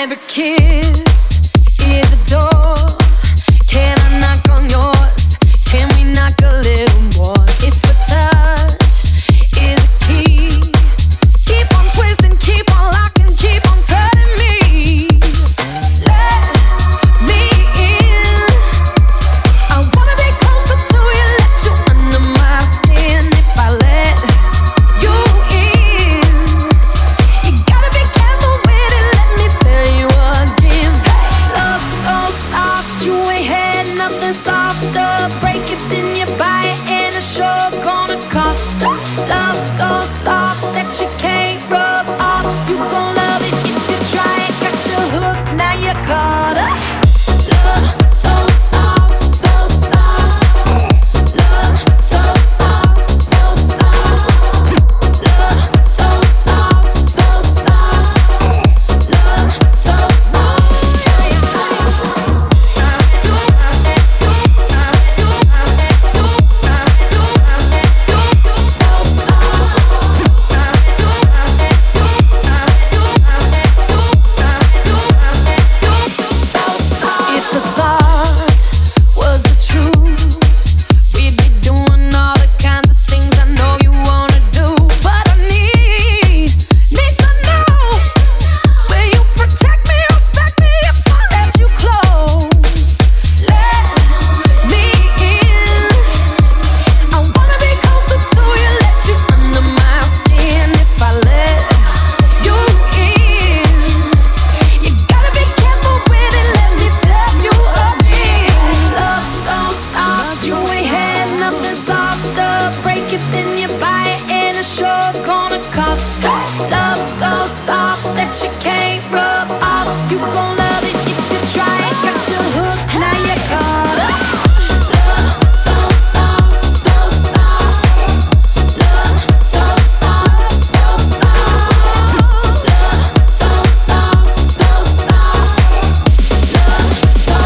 every kiss is a door. Can I knock on yours? Can we knock a little more? If a touch is a key, keep on twisting, keep on locking, keep on turning me. Let me in. I wanna be closer to you, let you under my skin. If I let you in, you gotta be careful with it. Let me tell you again. Love so soft, you ain't had nothing softer. Break it, then you buy it, and it's sure gonna cost. Love so soft that you can't rub off. You gon' love it if you try it. Got you hooked, now you're caught up. Love so soft, so soft. Love so soft, so soft. Love so soft, so soft. Love so soft. If the thought was the truth, we'd be doing all the kinds of things I know you wanna do. But I need to know, will you protect me, respect me if I let you close? Let me in. I wanna be closer to you, let you under my skin. If I let you in, you gotta be careful with it. Let me tell you again. Love so soft, you ain't had nothing softer. Break it, then you buy it, and it's sure gonna cost. Love so soft that you can't rub off. You gon' love it if you try it. Got you hooked, now you're caught up. Love so soft, so soft. Love so soft, so soft. Love so soft, so soft. Love so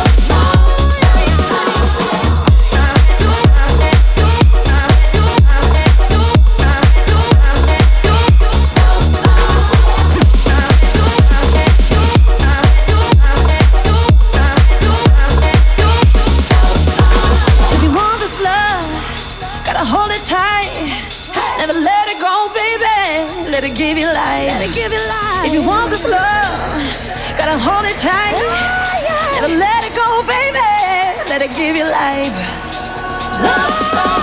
If you want this love, gotta hold it tight. Never let it go, baby. Let it give you life. Let it give you life. If you want this love, gotta hold it tight. Never let it go, baby. Let it give you life. Love so